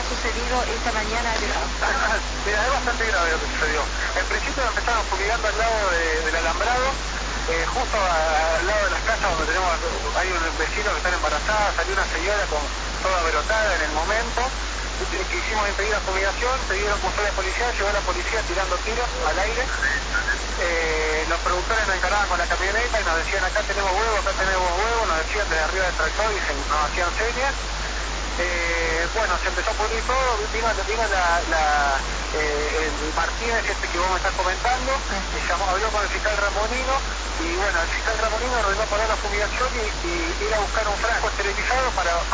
sucedido esta mañana grave? Mira, es bastante grave lo que sucedió. En principio empezaron fumigando al lado del alambrado, justo al lado de las casas donde hay un vecino que está embarazada, salió una señora con toda brotada en el momento. Quisimos impedir la fumigación, pidieron que fuera la policía, llegó la policía tirando tiros al aire. Los productores nos encaraban con la camioneta y nos decían acá tenemos huevo, nos decían desde arriba del tractor y nos hacían señas. Bueno, se empezó a pudrir todo, vino el Martínez que vos me estás comentando, habló con el fiscal Ramonino y bueno, el fiscal Ramonino ordenó parar la fumigación y ir a buscar un frasco esterilizado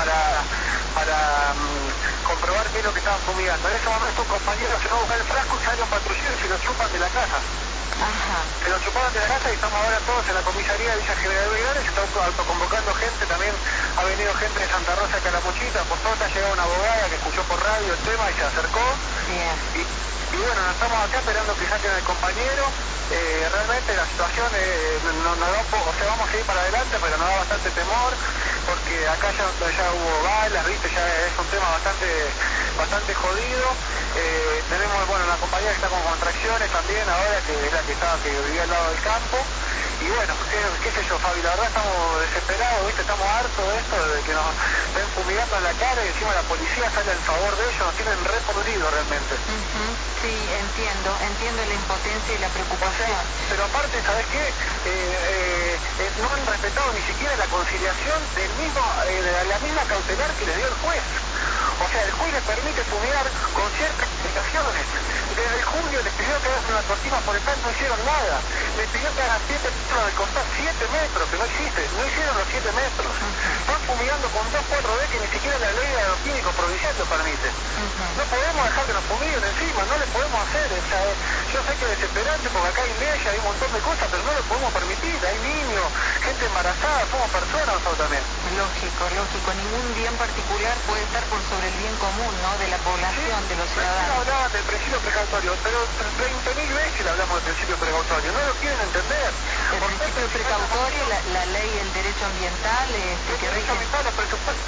para comprobar qué es lo que estaban fumigando. En ese momento un compañero se va a buscar el frasco, sale un patrullero y se lo chupan de la casa. Ajá. Se lo chuparon de la casa y estamos ahora todos en la comisaría de Villa General Belgrano y se está autoconvocando gente, también ha venido gente de Santa Rosa de Calamuchita, por suerte ha llegado una abogada que escuchó por radio el tema y se acercó. Bien. Y bueno, estamos acá esperando que saquen al compañero. Realmente la situación nos da un poco, o sea, vamos a ir para adelante, pero nos da bastante temor, porque acá ya hubo balas, viste, ya es un tema bastante jodido. Tenemos, bueno, una compañera que está con contracciones también ahora, que es la que vivía al lado del campo. Y bueno, qué sé yo, Fabi, la verdad estamos desesperados, viste, estamos hartos de esto, de que nos estén fumigando en la cara y encima la policía sale en favor de ellos, nos tienen re podrido realmente. Sí, entiendo la impotencia y la preocupación. Pero aparte, ¿sabes qué? No han respetado ni siquiera la conciliación de la misma cautelar que le dio el juez. O sea, el juez les permite fumigar con ciertas explicaciones. Desde julio les pidió que hagan una cortina forestal, no hicieron nada. Les pidió que hagan 7 metros de costar, 7 metros, que no existe, no hicieron los 7 metros. Están fumigando con 2-4D que ni siquiera la ley de agroquímico provincial lo permite. No podemos dejar que nos fumiguen encima, no le podemos hacer. O sea, yo sé que es desesperante porque acá hay leyes, hay un montón de cosas, pero no lo podemos permitir. Hay niños, gente embarazada, somos personas nosotros también. Lógico. Ningún bien particular puede estar por sobre el bien común, ¿no? De la población, de los ciudadanos. Hablaban del principio precautorio, pero 20.000 veces le hablamos del principio precautorio. No lo quieren entender. El principio precautorio, la ley, el derecho ambiental, que rige. Los presupuestos.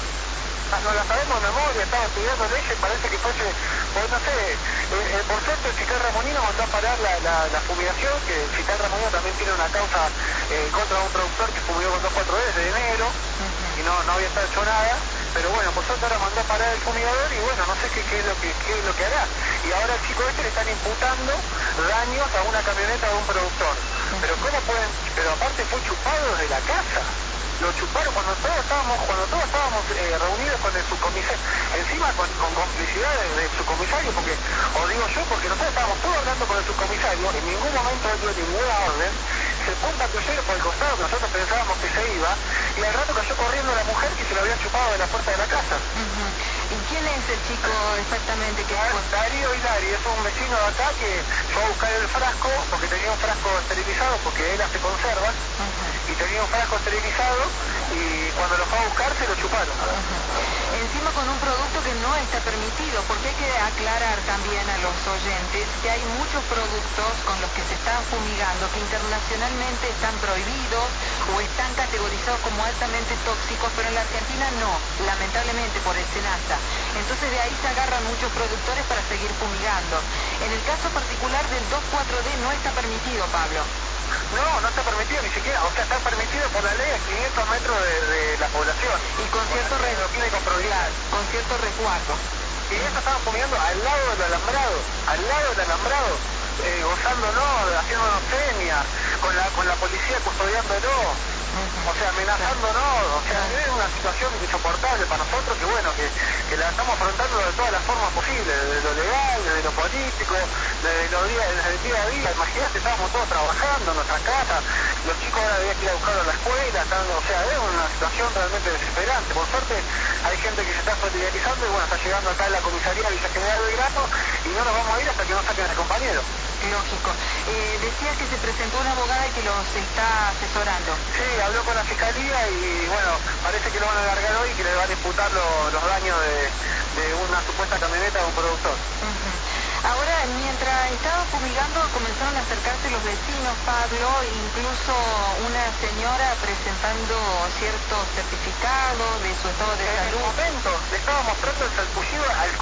No la sabemos de memoria, estaba estudiando leyes, parece que fuese, pues no sé, por suerte el fiscal Ramonino mandó a parar la fumigación, que el fiscal Ramonino también tiene una causa contra un productor que fumigó con 2,4D desde enero, y no había estado hecho nada, pero bueno, por suerte ahora mandó a parar el fumigador y bueno, no sé qué es lo que hará. Y ahora el chico le están imputando daños a una camioneta de un productor. Pero ¿cómo pueden? Pero aparte fue chupado desde la casa. Lo chuparon cuando todos estábamos reunidos con el subcomisario, encima con complicidad del subcomisario, porque nosotros estábamos todos hablando con el subcomisario, en ningún momento dio ninguna orden, se fue un patrullero por el costado que nosotros pensábamos que se iba, y al rato cayó corriendo la mujer que se lo había chupado de la puerta de la casa. ¿Y quién es el chico exactamente que fue? Darío Hilari, es un vecino de acá que fue a buscar el frasco, porque tenía un frasco esterilizado, porque él hace conservas, y tenía un frasco esterilizado, y cuando lo fue a buscar se lo chuparon. Encima con un producto que no está permitido, porque hay que aclarar también a los oyentes que hay muchos productos con los que se están fumigando que internacionalmente están prohibidos o están categorizados como altamente tóxicos, pero en la Argentina no, lamentablemente por el SENASA. Entonces de ahí se agarran muchos productores para seguir fumigando. En el caso particular del 2,4-D no está permitido, Pablo. No está permitido ni siquiera, o sea, está permitido por la ley a 500 metros de la población. Y con cierto resguardo. Y eso estaban fumigando al lado del alambrado, gozándolo, haciéndonos señas, con la policía custodiándolo, o sea, amenazándonos, o sea, es una situación insoportable para nosotros que bueno, que la estamos afrontando de todas las formas posibles, desde lo legal, desde lo político, desde el día a día. Imagínate, estábamos todos trabajando en nuestras casas, los chicos ahora había que ir a buscarlos a la escuela, o sea, es una situación realmente desesperante. Por suerte hay gente que se está solidarizando y bueno, está llegando acá a la comisaría de Villa General Belgrano y no nos vamos a ir hasta que nos saquen al compañero. Lógico. Decía que se presentó una abogada y que los está asesorando. Sí, habló con la fiscalía y bueno, parece que lo van a alargar hoy y que le van a imputar los daños de una supuesta camioneta de un productor. Ahora, mientras estaban fumigando, comenzaron a acercarse los vecinos, Pablo, incluso una señora presentando ciertos certificados de su estado de salud. En el momento le estaba mostrando el salpullido al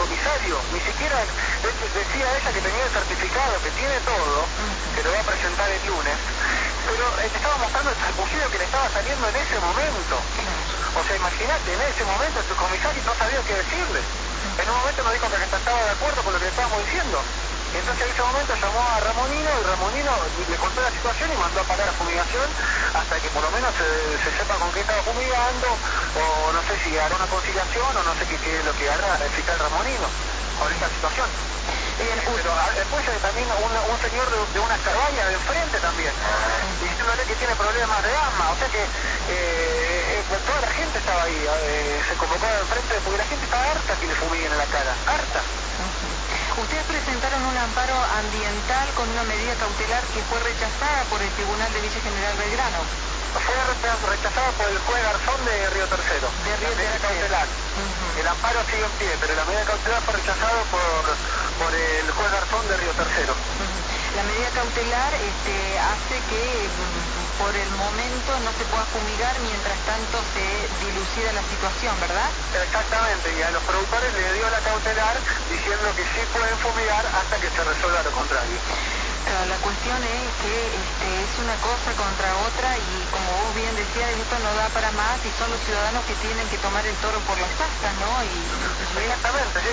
contrario, ni siquiera decía ella que tenía el certificado, que tiene todo, que lo va a presentar el lunes, pero te estaba mostrando el chapucillo que le estaba saliendo en ese momento. O sea, imagínate, en ese momento el subcomisario no sabía qué decirle. En un momento nos dijo que estaba de acuerdo con lo que le estábamos diciendo. Entonces en ese momento llamó a Ramonino y Ramonino le contó la situación y mandó a parar la fumigación hasta que por lo menos se sepa con qué estaba fumigando, o no sé si hará una conciliación o no sé qué es lo que hará el fiscal Ramonino con esta situación. Pero después también un señor de una cabaña de enfrente también, diciéndole que tiene problemas de asma, o sea que toda la gente estaba ahí, se convocó de enfrente porque la gente está harta que le fumiguen en la cara, harta. Ustedes presentaron un amparo ambiental con una medida cautelar que fue rechazada por el Tribunal de Villa General Belgrano. Fue rechazada por el juez Garzón de Río Tercero. De Río Tercero. Cautelar. El amparo sigue en pie, pero la medida cautelar fue rechazada por el juez Garzón de Río Tercero. La medida cautelar hace que por el momento no se pueda fumigar mientras tanto se dilucida la situación, ¿verdad? Exactamente, y a los productores les dio la cautelar diciendo que sí pueden fumigar hasta que se resuelva lo contrario. La cuestión es que es una cosa contra otra y como vos bien decías, esto no da para más y son los ciudadanos que tienen que tomar el toro por las astas, ¿no? Exactamente, sí.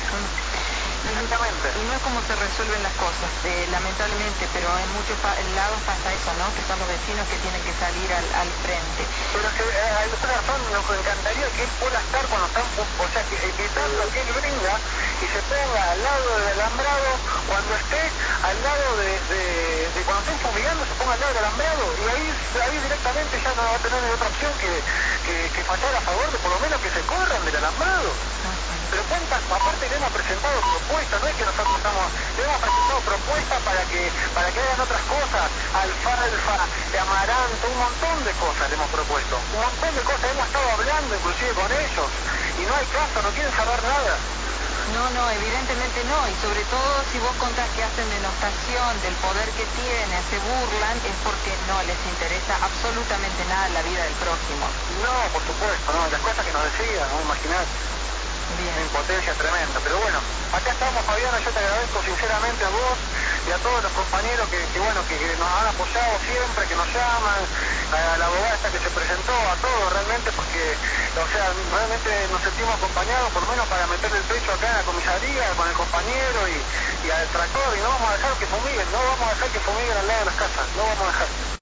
Exactamente. Y no es como se resuelven las cosas, lamentablemente, pero en muchos lados pasa eso, ¿no? Que son los vecinos que tienen que salir al frente. Pero es que al doctor Garzón nos encantaría que él pueda estar cuando están, o sea, que invitando a que él venga y se ponga al lado del alambrado cuando esté al lado de cuando estén fumigando, se ponga al lado del alambrado y ahí directamente ya no va a tener otra opción que fallar a favor de por lo menos que se corran del alambrado. Pero cuántas, aparte le hemos presentado propuestas, no es que nosotros le hemos presentado propuestas para que hagan otras cosas, alfalfa, amaranto, un montón de cosas le hemos propuesto, un montón de cosas, hemos estado hablando inclusive con ellos, y no hay caso, no quieren saber nada. No, evidentemente no, y sobre todo si vos contás que hacen denostación del poder que tienen, se burlan, es porque no les interesa absolutamente nada la vida del prójimo. No, por supuesto, no, las cosas que nos decían, no imaginás. Bien. Una impotencia tremenda, pero bueno, acá estamos, Fabiana, yo te agradezco sinceramente a vos y a todos los compañeros que nos han apoyado siempre, que nos llaman, a la abogada esta que se presentó, a todos realmente, porque, o sea, realmente nos sentimos acompañados, por lo menos para meterle el pecho acá en la comisaría, con el compañero y al tractor, y no vamos a dejar que fumiguen, no vamos a dejar que fumiguen al lado de las casas, no vamos a dejar.